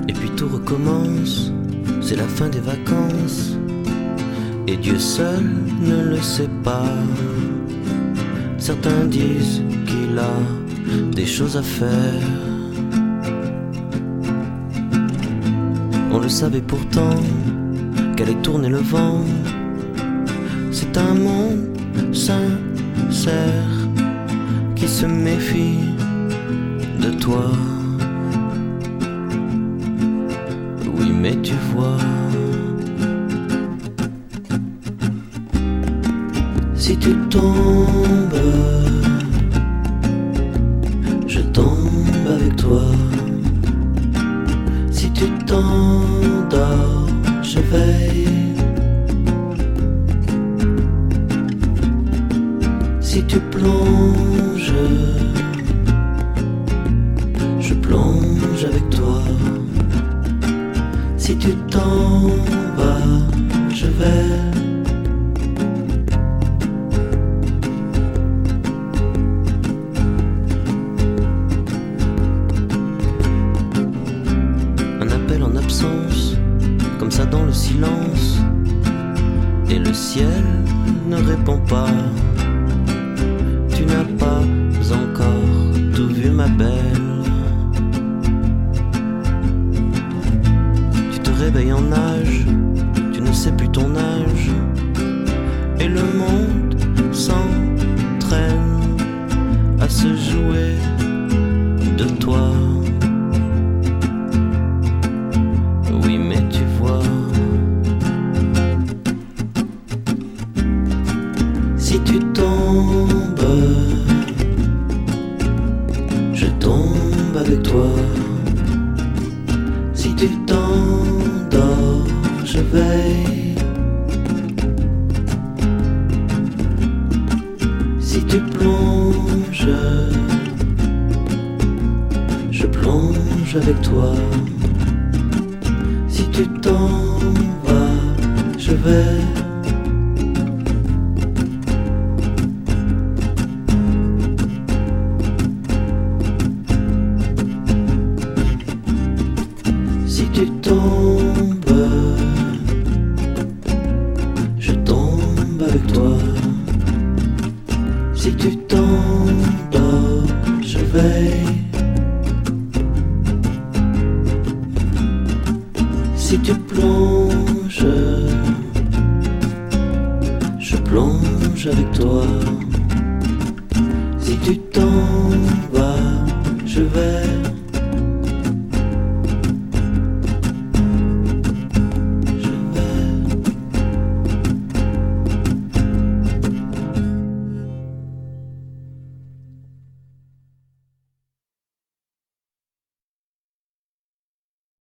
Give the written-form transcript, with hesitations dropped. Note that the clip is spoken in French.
Et puis tout recommence, c'est la fin des vacances. Et Dieu seul ne le sait pas. Certains disent qu'il a des choses à faire. On le savait pourtant qu'allait tourner le vent. C'est un monde sincère qui se méfie de toi. Oui, mais tu vois, si tu tombes, je tombe avec toi. Si tu t'endors, je veille. Si tu plonges, je plonge avec toi. Si tu t'en vas, je vais. Un appel en absence, comme ça dans le silence. Et le ciel ne répond pas. Tu n'as pas encore tout vu, ma belle. Tu te réveilles en âge, tu ne sais plus ton âge. Et le monde s'entraîne à se jouer de toi. Oui, mais tu vois, si tu tombes, je tombe avec toi. Si tu t'endors, je veille. Si tu plonges, je plonge avec toi. Si tu t'en vas, je vais. Si tu tombes, je tombe avec toi. Si tu t'endors, je veille. Si tu plonges, je plonge avec toi. Si tu t'endors,